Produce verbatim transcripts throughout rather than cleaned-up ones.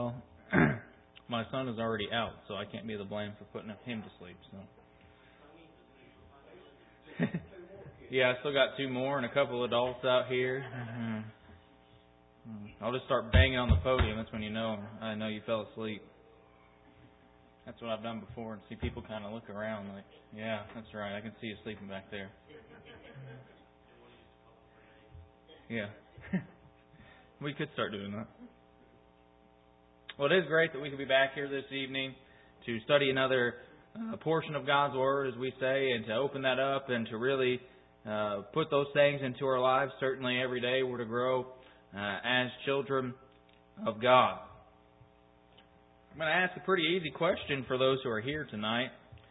Well, my son is already out, so I can't be the blame for putting him to sleep. So, yeah, I still got two more and a couple adults out here. I'll just start banging on the podium. That's when you know I know you fell asleep. That's what I've done before, and see people kind of look around like, yeah, that's right. I can see you sleeping back there. Yeah. We could start doing that. Well, it is great that we could be back here this evening to study another uh, portion of God's Word, as we say, and to open that up and to really uh, put those things into our lives. Certainly every day we're to grow uh, as children of God. I'm going to ask a pretty easy question for those who are here tonight,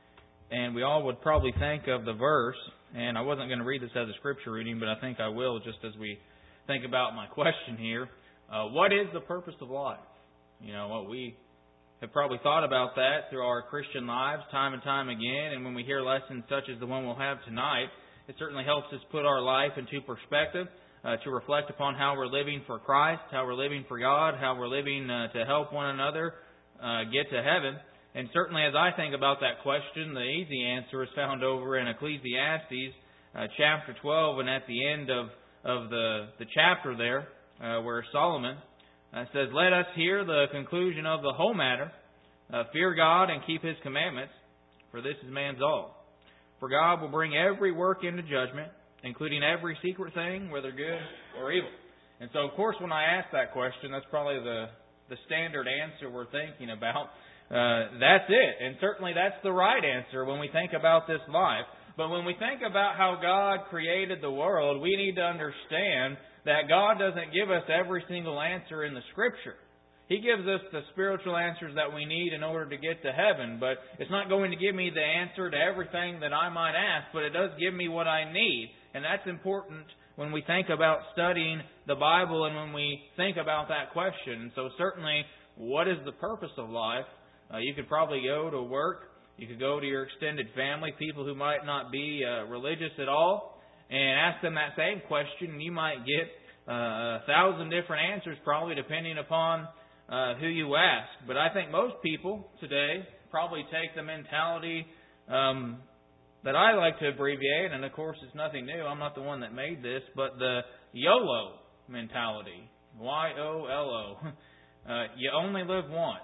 and we all would probably think of the verse, and I wasn't going to read this as a scripture reading, but I think I will just as we think about my question here. Uh, what is the purpose of life? You know, what we have probably thought about that through our Christian lives time and time again, and when we hear lessons such as the one we'll have tonight, it certainly helps us put our life into perspective, uh, to reflect upon how we're living for Christ, how we're living for God, how we're living uh, to help one another uh, get to heaven. And certainly as I think about that question, the easy answer is found over in Ecclesiastes uh, chapter twelve, and at the end of, of the, the chapter there, uh, where Solomon Uh, it says, "Let us hear the conclusion of the whole matter. Uh, fear God and keep His commandments, for this is man's all. For God will bring every work into judgment, including every secret thing, whether good or evil." And so, of course, when I ask that question, that's probably the, the standard answer we're thinking about. Uh, that's it. And certainly that's the right answer when we think about this life. But when we think about how God created the world, we need to understand that God doesn't give us every single answer in the Scripture. He gives us the spiritual answers that we need in order to get to heaven, but it's not going to give me the answer to everything that I might ask, but it does give me what I need. And that's important when we think about studying the Bible and when we think about that question. So certainly, what is the purpose of life? Uh, you could probably go to work. You could go to your extended family, people who might not be uh, religious at all, and ask them that same question, and you might get uh, a thousand different answers, probably depending upon uh, who you ask. But I think most people today probably take the mentality um, that I like to abbreviate, and of course it's nothing new. I'm not the one that made this, but the YOLO mentality. Y O L O. Uh, you only live once.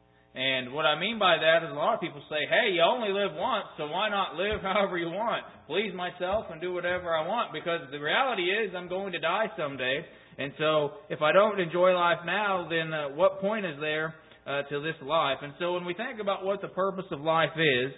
And what I mean by that is a lot of people say, hey, you only live once, so why not live however you want? Please myself and do whatever I want, because the reality is I'm going to die someday. And so if I don't enjoy life now, then uh, what point is there uh, to this life? And so when we think about what the purpose of life is,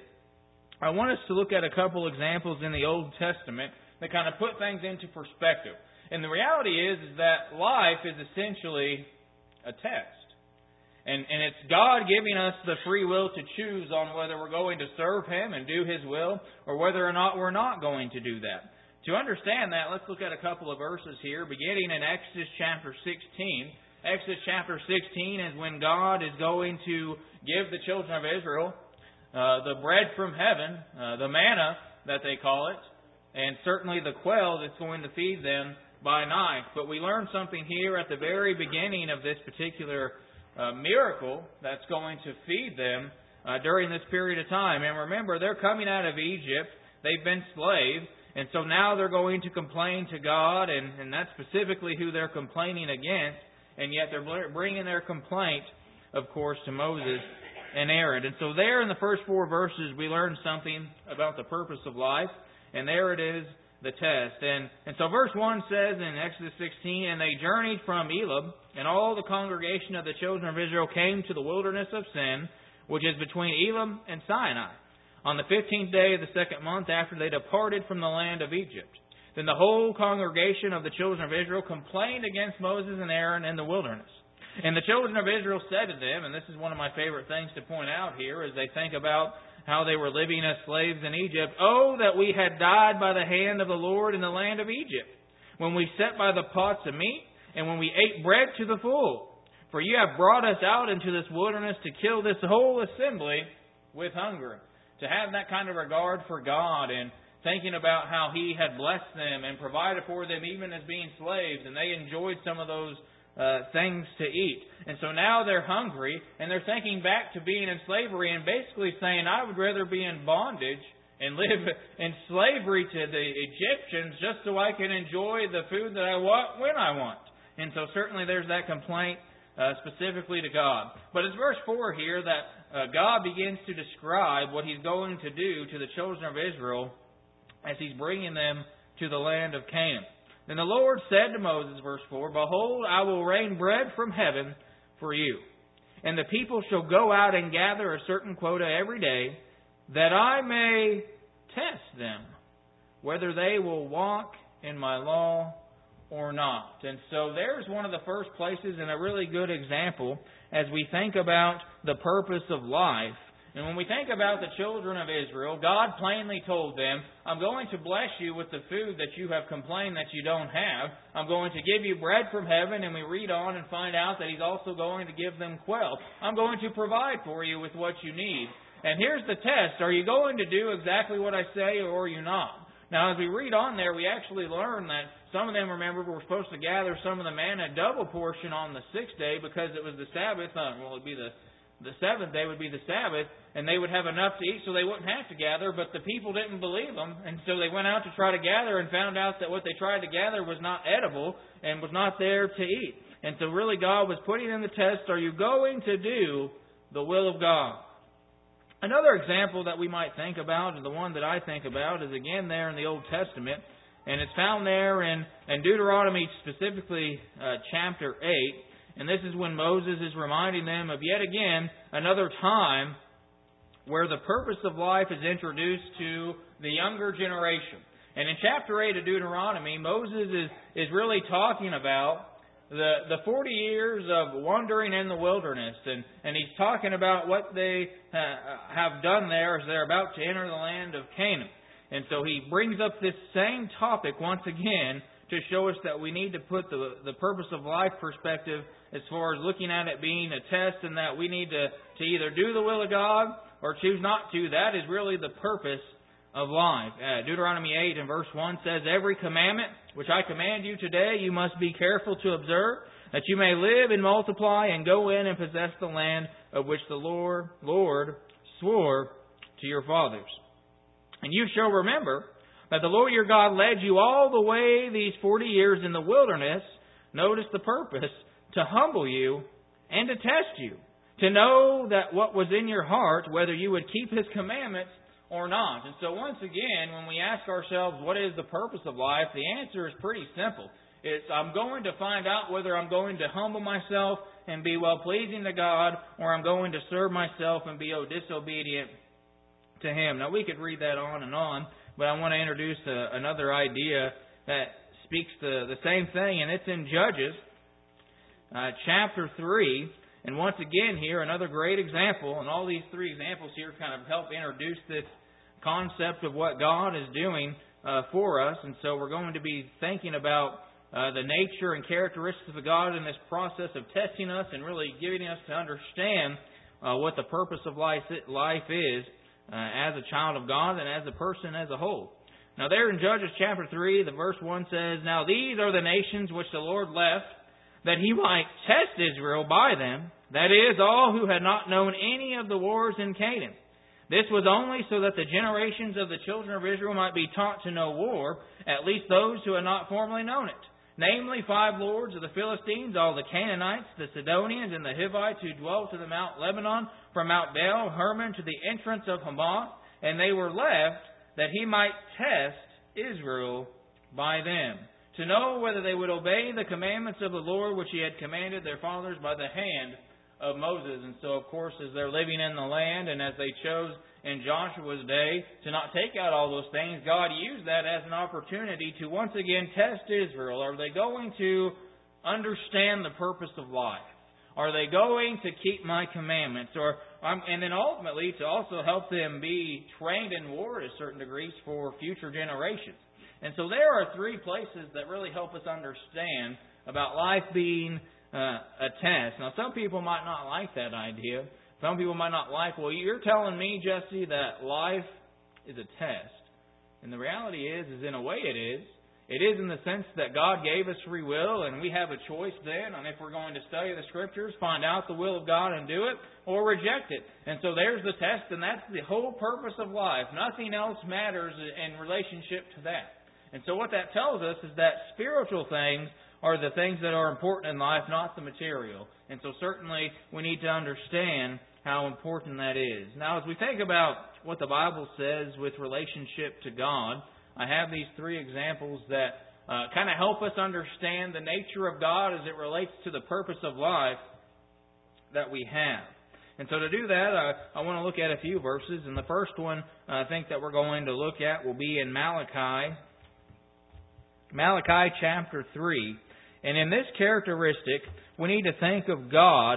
I want us to look at a couple examples in the Old Testament that kind of put things into perspective. And the reality is, is that life is essentially a test. And, and it's God giving us the free will to choose on whether we're going to serve Him and do His will, or whether or not we're not going to do that. To understand that, let's look at a couple of verses here, beginning in Exodus chapter sixteen. Exodus chapter sixteen is when God is going to give the children of Israel uh, the bread from heaven, uh, the manna that they call it, and certainly the quail that's going to feed them by night. But we learn something here at the very beginning of this particular Uh, miracle that's going to feed them uh, during this period of time. And remember, they're coming out of Egypt. They've been slaves. And so now they're going to complain to God. And, and that's specifically who they're complaining against. And yet they're bringing their complaint, of course, to Moses and Aaron. And so there in the first four verses, we learn something about the purpose of life. And there it is, the test. And, and so verse one says in Exodus sixteen, "And they journeyed from Elim, and all the congregation of the children of Israel came to the wilderness of Sin, which is between Elim and Sinai, on the fifteenth day of the second month after they departed from the land of Egypt. Then the whole congregation of the children of Israel complained against Moses and Aaron in the wilderness. And the children of Israel said to them," and this is one of my favorite things to point out here as they think about how they were living as slaves in Egypt, "Oh, that we had died by the hand of the Lord in the land of Egypt, when we sat by the pots of meat, and when we ate bread to the full. For you have brought us out into this wilderness to kill this whole assembly with hunger." To have that kind of regard for God and thinking about how He had blessed them and provided for them even as being slaves, and they enjoyed some of those uh, things to eat. And so now they're hungry, and they're thinking back to being in slavery and basically saying, I would rather be in bondage and live in slavery to the Egyptians just so I can enjoy the food that I want when I want. And so certainly there's that complaint uh, specifically to God. But it's verse four here that uh, God begins to describe what He's going to do to the children of Israel as He's bringing them to the land of Canaan. Then the Lord said to Moses, verse four, Behold, I will rain bread from heaven for you, and the people shall go out and gather a certain quota every day, that I may test them, whether they will walk in my law or not. And so there's one of the first places and a really good example as we think about the purpose of life. And when we think about the children of Israel, God plainly told them, I'm going to bless you with the food that you have complained that you don't have. I'm going to give you bread from heaven. And we read on and find out that He's also going to give them quail. I'm going to provide for you with what you need. And here's the test. Are you going to do exactly what I say, or are you not? Now, as we read on there, we actually learn that some of them, remember, were supposed to gather some of the manna, a double portion on the sixth day because it was the Sabbath. Uh, well, it would be the The seventh day would be the Sabbath, and they would have enough to eat so they wouldn't have to gather, but the people didn't believe them, and so they went out to try to gather and found out that what they tried to gather was not edible and was not there to eat. And so really God was putting in the test, are you going to do the will of God? Another example that we might think about, and the one that I think about, is again there in the Old Testament, and it's found there in, in Deuteronomy, specifically uh, chapter eight. And this is when Moses is reminding them of yet again another time where the purpose of life is introduced to the younger generation. And in chapter eight of Deuteronomy, Moses is, is really talking about the, the forty years of wandering in the wilderness. And, and he's talking about what they uh, have done there as they're about to enter the land of Canaan. And so he brings up this same topic once again to show us that we need to put the, the purpose of life perspective as far as looking at it being a test, and that we need to, to either do the will of God or choose not to. That is really the purpose of life. Uh, Deuteronomy eight and verse one says, Every commandment which I command you today you must be careful to observe, that you may live and multiply and go in and possess the land of which the Lord, Lord swore to your fathers. And you shall remember that the Lord your God led you all the way these forty years in the wilderness. Notice the purpose: to humble you and to test you, to know that what was in your heart, whether you would keep His commandments or not. And so once again, when we ask ourselves, what is the purpose of life? The answer is pretty simple. It's, I'm going to find out whether I'm going to humble myself and be well-pleasing to God, or I'm going to serve myself and be disobedient to Him. Now, we could read that on and on, but I want to introduce a, another idea that speaks to the same thing, and it's in Judges uh, chapter three. And once again here, another great example, and all these three examples here kind of help introduce this concept of what God is doing uh, for us. And so we're going to be thinking about uh, the nature and characteristics of God in this process of testing us and really giving us to understand uh, what the purpose of life, life is uh, as a child of God and as a person as a whole. Now there in Judges chapter three, the verse one says, Now these are the nations which the Lord left, that He might test Israel by them, that is, all who had not known any of the wars in Canaan. This was only so that the generations of the children of Israel might be taught to know war, at least those who had not formerly known it. Namely, five lords of the Philistines, all the Canaanites, the Sidonians, and the Hivites who dwelt to the Mount Lebanon, from Mount Baal Hermon to the entrance of Hamath, and they were left that He might test Israel by them, to know whether they would obey the commandments of the Lord which He had commanded their fathers by the hand of Moses. And so, of course, as they're living in the land and as they chose in Joshua's day to not take out all those things, God used that as an opportunity to once again test Israel. Are they going to understand the purpose of life? Are they going to keep My commandments? Or um, and then ultimately to also help them be trained in war to certain degrees for future generations. And so there are three places that really help us understand about life being uh, a test. Now, some people might not like that idea. Some people might not like, well, you're telling me, Jesse, that life is a test. And the reality is, is in a way it is. It is in the sense that God gave us free will, and we have a choice then on if we're going to study the Scriptures, find out the will of God and do it, or reject it. And so there's the test, and that's the whole purpose of life. Nothing else matters in relationship to that. And so what that tells us is that spiritual things are the things that are important in life, not the material. And so certainly we need to understand how important that is. Now, as we think about what the Bible says with relationship to God, I have these three examples that uh, kind of help us understand the nature of God as it relates to the purpose of life that we have. And so to do that, uh, I want to look at a few verses. And the first one uh, I think that we're going to look at will be in Malachi. Malachi chapter three. And in this characteristic, we need to think of God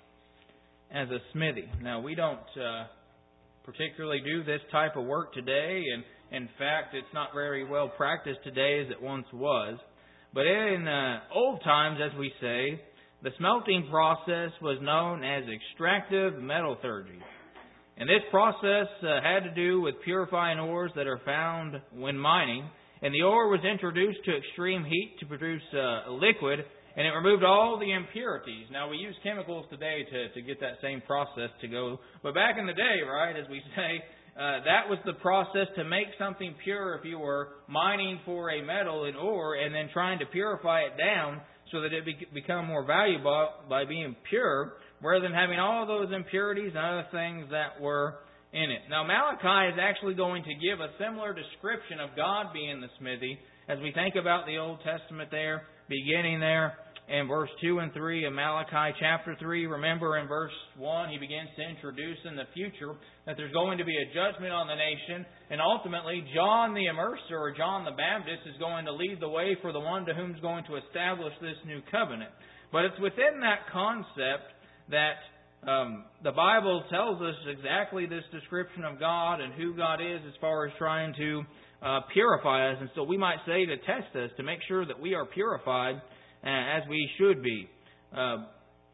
as a smithy. Now, we don't uh, particularly do this type of work today, and in fact, it's not very well practiced today as it once was. But in uh, old times, as we say, the smelting process was known as extractive metallurgy. And this process uh, had to do with purifying ores that are found when mining. And the ore was introduced to extreme heat to produce uh, a liquid, and it removed all the impurities. Now, we use chemicals today to, to get that same process to go. But back in the day, right, as we say, Uh, that was the process to make something pure if you were mining for a metal in ore and then trying to purify it down so that it be- become more valuable by being pure, rather than having all those impurities and other things that were in it. Now, Malachi is actually going to give a similar description of God being the smithy as we think about the Old Testament there, beginning there in verse two and three of Malachi chapter three. Remember in verse one, he begins to introduce in the future that there's going to be a judgment on the nation, and ultimately John the Immerser, or John the Baptist, is going to lead the way for the one to whom is going to establish this new covenant. But it's within that concept that um, the Bible tells us exactly this description of God and who God is as far as trying to uh, purify us. And so we might say to test us, to make sure that we are purified as we should be. Uh,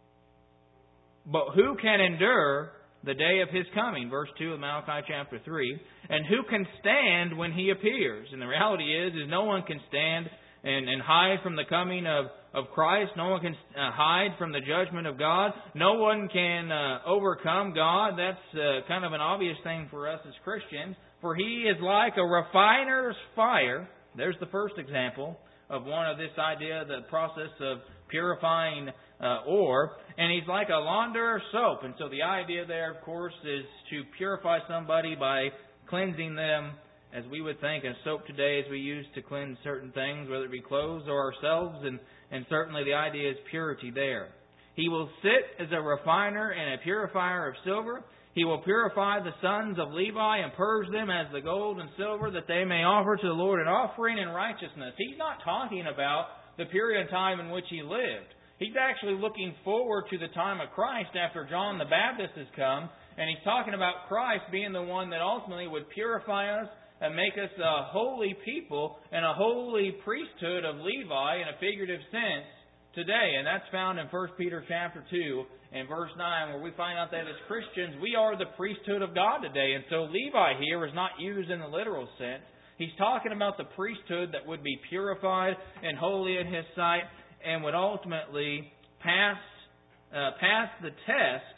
but who can endure the day of His coming? Verse two of Malachi chapter three. And who can stand when He appears? And the reality is, is no one can stand and, and hide from the coming of, of Christ. No one can uh, hide from the judgment of God. No one can uh, overcome God. That's uh, kind of an obvious thing for us as Christians. For He is like a refiner's fire. There's the first example of one of this idea, the process of purifying uh, ore. And He's like a launderer's soap. And so the idea there, of course, is to purify somebody by cleansing them, as we would think of soap today as we use to cleanse certain things, whether it be clothes or ourselves. And, and certainly the idea is purity there. He will sit as a refiner and a purifier of silver. He will purify the sons of Levi and purge them as the gold and silver, that they may offer to the Lord an offering in righteousness. He's not talking about the period of time in which He lived. He's actually looking forward to the time of Christ after John the Baptist has come. And He's talking about Christ being the one that ultimately would purify us and make us a holy people and a holy priesthood of Levi in a figurative sense today. And that's found in First Peter chapter two and verse nine, where we find out that as Christians, we are the priesthood of God today. And so Levi here is not used in the literal sense. He's talking about the priesthood that would be purified and holy in His sight and would ultimately pass uh, pass the test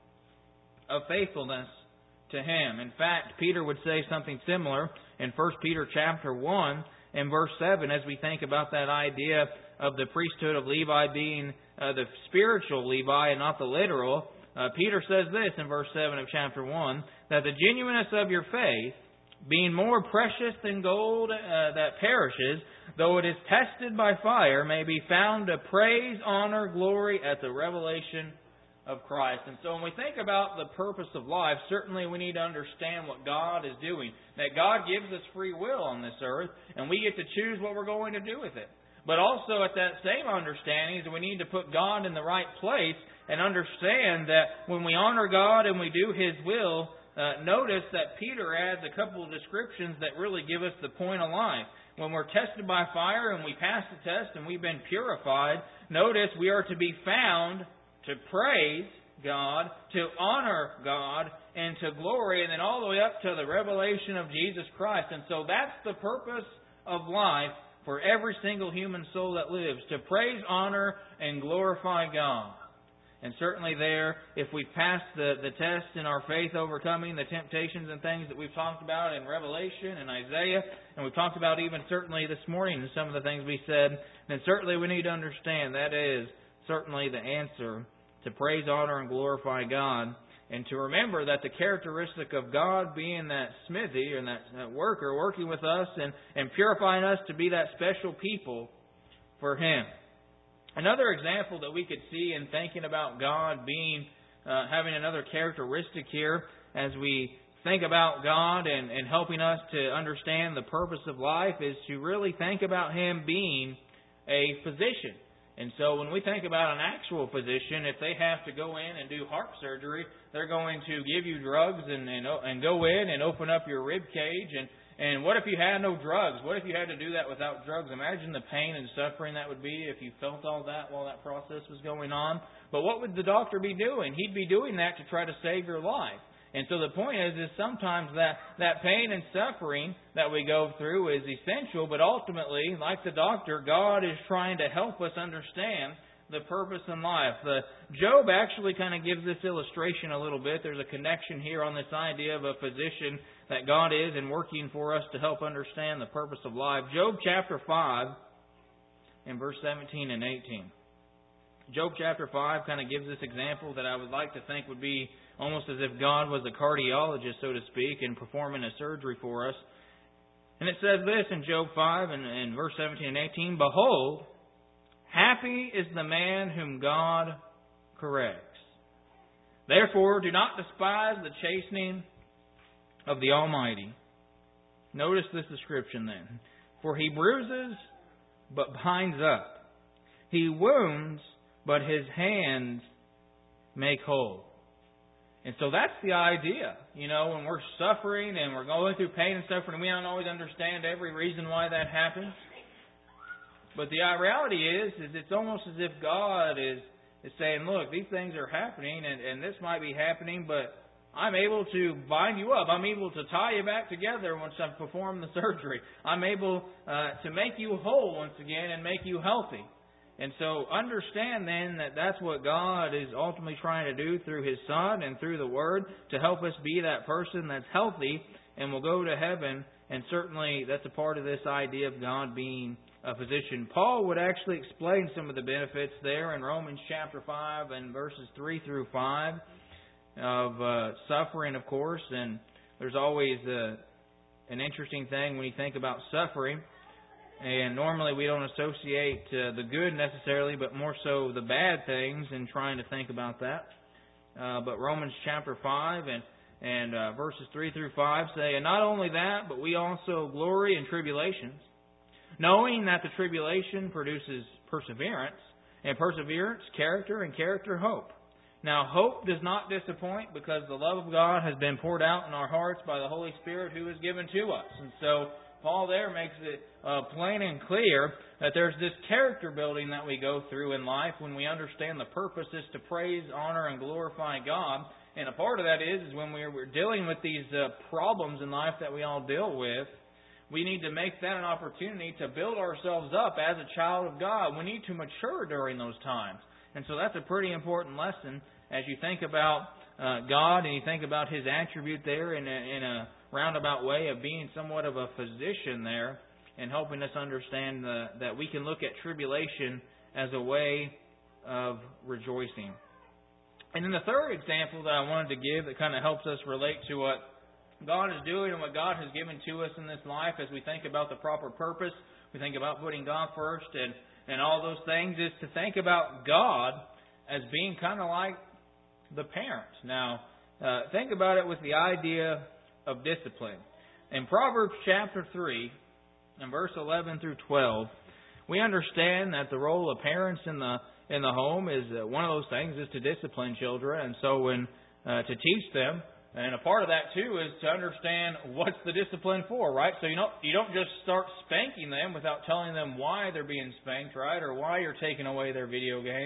of faithfulness to Him. In fact, Peter would say something similar in First Peter chapter one and verse seven as we think about that idea of the priesthood of Levi being uh, the spiritual Levi and not the literal. Uh, Peter says this in verse seven of chapter one, that the genuineness of your faith, being more precious than gold uh, that perishes, though it is tested by fire, may be found to praise, honor, glory at the revelation of Christ. And so when we think about the purpose of life, certainly we need to understand what God is doing. That God gives us free will on this earth, and we get to choose what we're going to do with it. But also at that same understanding is we need to put God in the right place and understand that when we honor God and we do His will, uh, notice that Peter adds a couple of descriptions that really give us the point of life. When we're tested by fire and we pass the test and we've been purified, notice we are to be found to praise God, to honor God, and to glory, and then all the way up to the revelation of Jesus Christ. And so that's the purpose of life for every single human soul that lives to praise, honor, and glorify God. And certainly there, if we pass the, the test in our faith overcoming the temptations and things that we've talked about in Revelation and Isaiah, and we've talked about even certainly this morning in some of the things we said, then certainly we need to understand that is certainly the answer to praise, honor, and glorify God. And to remember that the characteristic of God being that smithy and that, that worker working with us and, and purifying us to be that special people for Him. Another example that we could see in thinking about God being, uh, having another characteristic here as we think about God and, and helping us to understand the purpose of life is to really think about Him being a physician. And so when we think about an actual physician, if they have to go in and do heart surgery, they're going to give you drugs and, and, and go in and open up your rib cage. And, and what if you had no drugs? What if you had to do that without drugs? Imagine the pain and suffering that would be if you felt all that while that process was going on. But what would the doctor be doing? He'd be doing that to try to save your life. And so the point is, is sometimes that, that pain and suffering that we go through is essential, but ultimately, like the doctor, God is trying to help us understand the purpose in life. The, Job actually kind of gives this illustration a little bit. There's a connection here on this idea of a physician that God is and working for us to help understand the purpose of life. Job chapter five and verse seventeen and eighteen. Job chapter five kind of gives this example that I would like to think would be almost as if God was a cardiologist, so to speak, and performing a surgery for us. And it says this in Job five and, and verse seventeen and eighteen, "Behold, happy is the man whom God corrects. Therefore, do not despise the chastening of the Almighty." Notice this description then. "For He bruises, but binds up. He wounds, but His hands make whole." And so that's the idea. You know, when we're suffering and we're going through pain and suffering, we don't always understand every reason why that happens. But the reality is, is it's almost as if God is, is saying, look, these things are happening and, and this might be happening, but I'm able to bind you up. I'm able to tie you back together once I've performed the surgery. I'm able uh, to make you whole once again and make you healthy. And so understand then that that's what God is ultimately trying to do through His Son and through the Word to help us be that person that's healthy and will go to heaven. And certainly that's a part of this idea of God being a physician. Paul would actually explain some of the benefits there in Romans chapter five and verses three through five of uh, suffering, of course. And there's always a, an interesting thing when you think about suffering. And normally we don't associate uh, the good necessarily, but more so the bad things in trying to think about that. Uh, but Romans chapter five and, and uh, verses three through five say, "And not only that, but we also glory in tribulations, knowing that the tribulation produces perseverance, and perseverance, character, and character, hope. Now hope does not disappoint, because the love of God has been poured out in our hearts by the Holy Spirit who is given to us." And so Paul there makes it uh, plain and clear that there's this character building that we go through in life when we understand the purpose is to praise, honor, and glorify God. And a part of that is, is when we're, we're dealing with these uh, problems in life that we all deal with, we need to make that an opportunity to build ourselves up as a child of God. We need to mature during those times. And so that's a pretty important lesson as you think about uh, God and you think about His attribute there in a, in a roundabout way of being somewhat of a physician there and helping us understand the, that we can look at tribulation as a way of rejoicing. And then the third example that I wanted to give that kind of helps us relate to what God is doing and what God has given to us in this life as we think about the proper purpose, we think about putting God first and, and all those things, is to think about God as being kind of like the parent. Now, uh, think about it with the idea of discipline. In Proverbs chapter three, and verse eleven through twelve, we understand that the role of parents in the in the home is uh, one of those things is to discipline children, and so when uh, to teach them. And a part of that too is to understand what's the discipline for, right? So you don't you don't just start spanking them without telling them why they're being spanked, right, or why you're taking away their video games.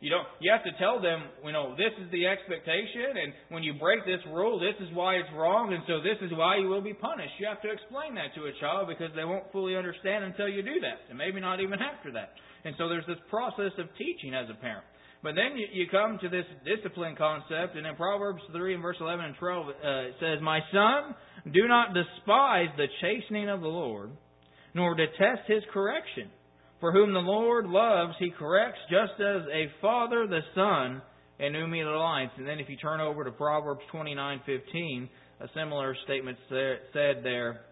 You don't. You have to tell them, you know, this is the expectation, and when you break this rule, this is why it's wrong, and so this is why you will be punished. You have to explain that to a child because they won't fully understand until you do that, and maybe not even after that. And so there's this process of teaching as a parent. But then you, you come to this discipline concept, and in Proverbs three and verse eleven and twelve, uh, it says, "My son, do not despise the chastening of the Lord, nor detest His correction. For whom the Lord loves, He corrects, just as a father the son, in whom He delights." And then if you turn over to Proverbs twenty-nine fifteen, a similar statement said there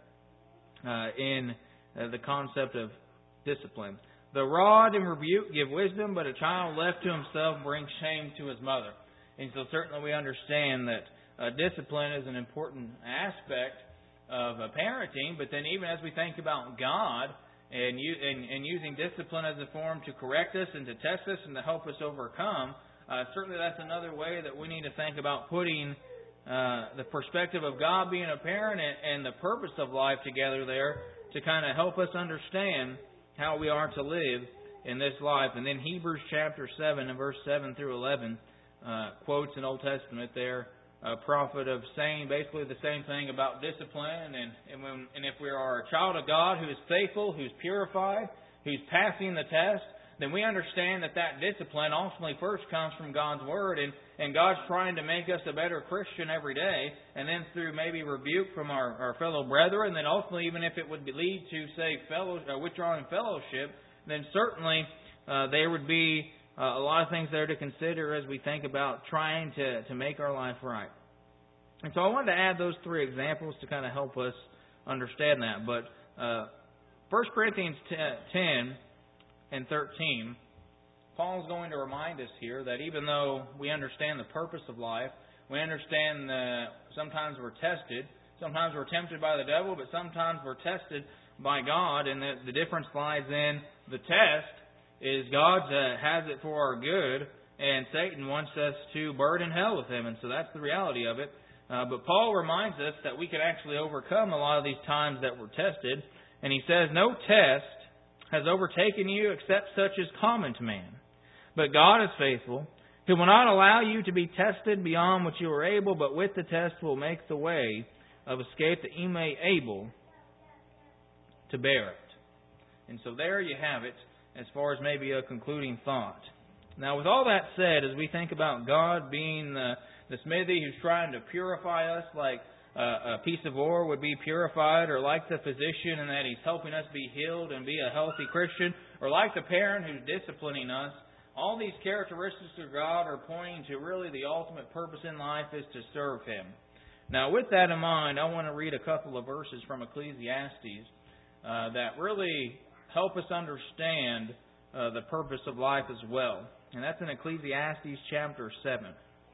uh, in uh, the concept of discipline. "The rod and rebuke give wisdom, but a child left to himself brings shame to his mother." And so certainly we understand that uh, discipline is an important aspect of uh, parenting, but then even as we think about God, And, you, and, and using discipline as a form to correct us and to test us and to help us overcome, uh, certainly that's another way that we need to think about putting uh, the perspective of God being a parent and, and the purpose of life together there to kind of help us understand how we are to live in this life. And then Hebrews chapter seven and verse seven through eleven uh, quotes an Old Testament there, a prophet of saying basically the same thing about discipline. And and, when, and if we are a child of God who is faithful, who's purified, who's passing the test, then we understand that that discipline ultimately first comes from God's Word. And, and God's trying to make us a better Christian every day. And then through maybe rebuke from our, our fellow brethren, then ultimately even if it would lead to, say, fellow, uh, withdrawing fellowship, then certainly uh, there would be Uh, a lot of things there to consider as we think about trying to, to make our life right. And so I wanted to add those three examples to kind of help us understand that. But uh, First Corinthians ten and thirteen, Paul's going to remind us here that even though we understand the purpose of life, we understand that sometimes we're tested, sometimes we're tempted by the devil, but sometimes we're tested by God, and that the difference lies in the test is God uh, has it for our good, and Satan wants us to burn in hell with him. And so that's the reality of it. Uh, but Paul reminds us that we can actually overcome a lot of these times that we're tested. And he says, "No test has overtaken you except such as common to man. But God is faithful, who will not allow you to be tested beyond what you are able, but with the test will make the way of escape that you may be able to bear it." And so there you have it, as far as maybe a concluding thought. Now, with all that said, as we think about God being the, the smithy who's trying to purify us like uh, a piece of ore would be purified, or like the physician in that He's helping us be healed and be a healthy Christian, or like the parent who's disciplining us, all these characteristics of God are pointing to really the ultimate purpose in life is to serve Him. Now, with that in mind, I want to read a couple of verses from Ecclesiastes uh, that really help us understand uh, the purpose of life as well. And that's in Ecclesiastes chapter seven.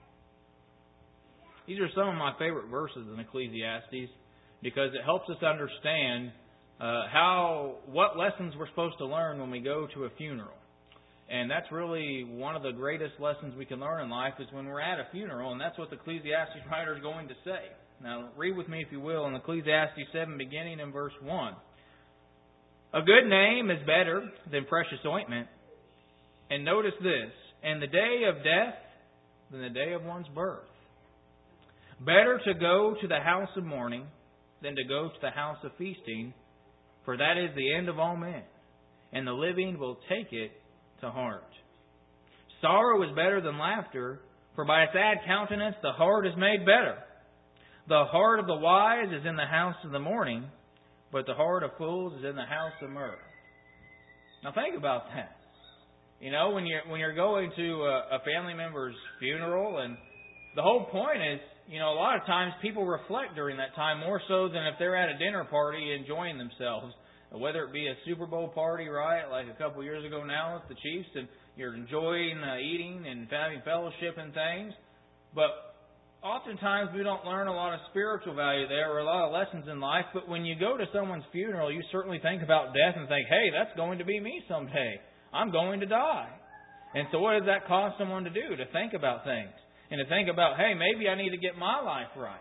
These are some of my favorite verses in Ecclesiastes because it helps us understand uh, how what lessons we're supposed to learn when we go to a funeral. And that's really one of the greatest lessons we can learn in life is when we're at a funeral, and that's what the Ecclesiastes writer is going to say. Now, read with me, if you will, in Ecclesiastes seven, beginning in verse one. "A good name is better than precious ointment." And notice this, "and the day of death than the day of one's birth. Better to go to the house of mourning than to go to the house of feasting, for that is the end of all men, and the living will take it to heart. Sorrow is better than laughter, for by a sad countenance the heart is made better. The heart of the wise is in the house of the mourning, but the heart of fools is in the house of mirth." Now think about that. You know, when you're when you're going to a, a family member's funeral, and the whole point is, you know, a lot of times people reflect during that time more so than if they're at a dinner party enjoying themselves. Whether it be a Super Bowl party, right, like a couple years ago now with the Chiefs, and you're enjoying uh, eating and having fellowship and things. But oftentimes we don't learn a lot of spiritual value there or a lot of lessons in life. But when you go to someone's funeral, you certainly think about death and think, hey, that's going to be me someday. I'm going to die. And so what does that cause someone to do? To think about things. And to think about, hey, maybe I need to get my life right.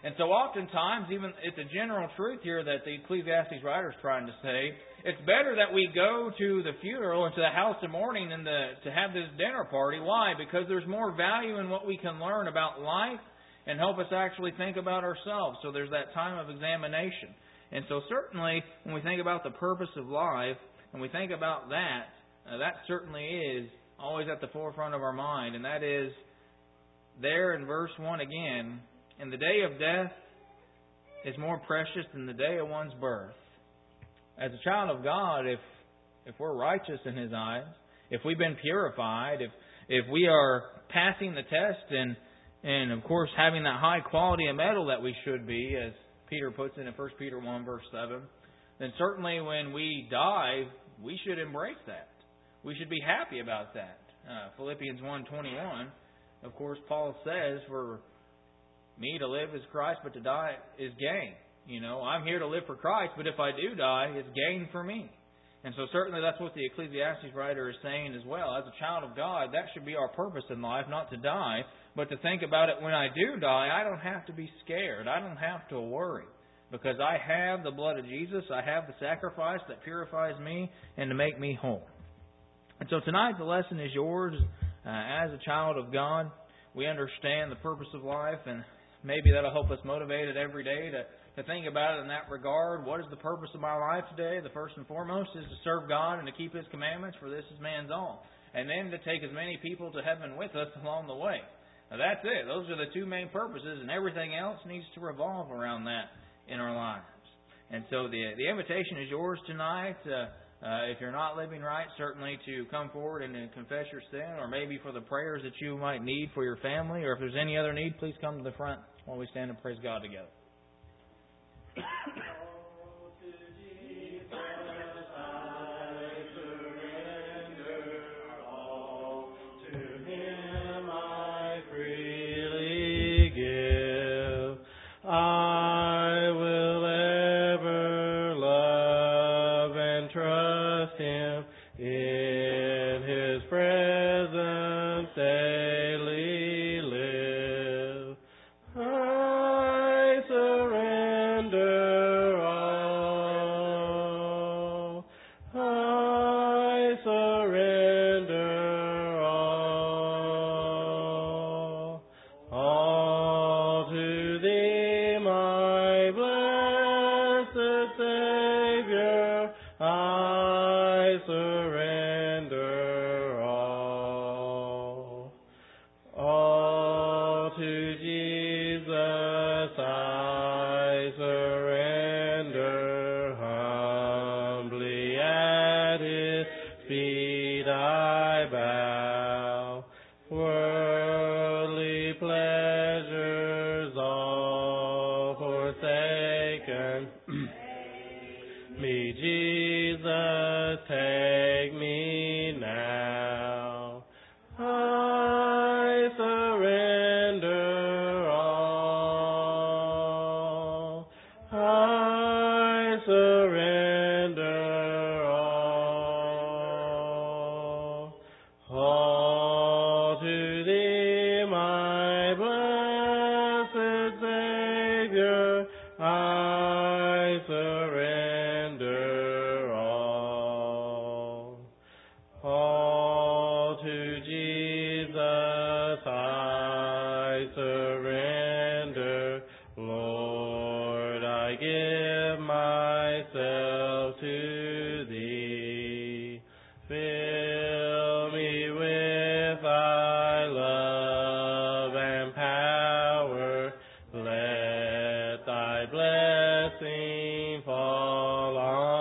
And so oftentimes, even it's a general truth here that the Ecclesiastes writer is trying to say, it's better that we go to the funeral and to the house of mourning and the, to have this dinner party. Why? Because there's more value in what we can learn about life and help us actually think about ourselves. So there's that time of examination. And so certainly, when we think about the purpose of life, and we think about that, uh, that certainly is always at the forefront of our mind. And that is there in verse one again, and the day of death is more precious than the day of one's birth. As a child of God, if if we're righteous in His eyes, if we've been purified, if if we are passing the test and and of course having that high quality of metal that we should be, as Peter puts it in First Peter one verse seven, then certainly when we die, we should embrace that. We should be happy about that. Uh, Philippians one twenty-one, of course, Paul says, for me to live is Christ, but to die is gain. You know, I'm here to live for Christ, but if I do die, it's gain for me. And so certainly that's what the Ecclesiastes writer is saying as well. As a child of God, that should be our purpose in life, not to die, but to think about it when I do die, I don't have to be scared. I don't have to worry. Because I have the blood of Jesus, I have the sacrifice that purifies me and to make me whole. And so tonight the lesson is yours. Uh, as a child of God, we understand the purpose of life, and maybe that'll help us motivate it every day to To think about it in that regard. What is the purpose of my life today? The first and foremost is to serve God and to keep His commandments, for this is man's all. And then to take as many people to heaven with us along the way. Now that's it. Those are the two main purposes, and everything else needs to revolve around that in our lives. And so the the invitation is yours tonight. Uh, uh, if you're not living right, certainly to come forward and, and confess your sin, or maybe for the prayers that you might need for your family, or if there's any other need, please come to the front while we stand and praise God together. Blessing fall on